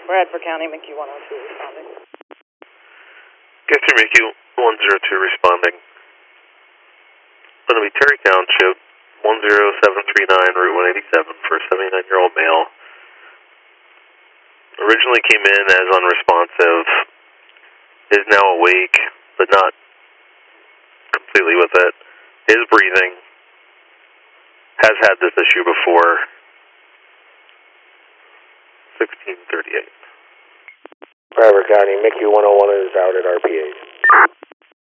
Bradford County, McHugh 102 responding. Get through McHugh 102 responding. Going to be Terry Township, 10739 Route 187 for a 79-year-old male. Originally came in as unresponsive, is now awake, but not completely with it. Is breathing, has had this issue before. 1638. Bradford County, McHugh 101 is out at RPH.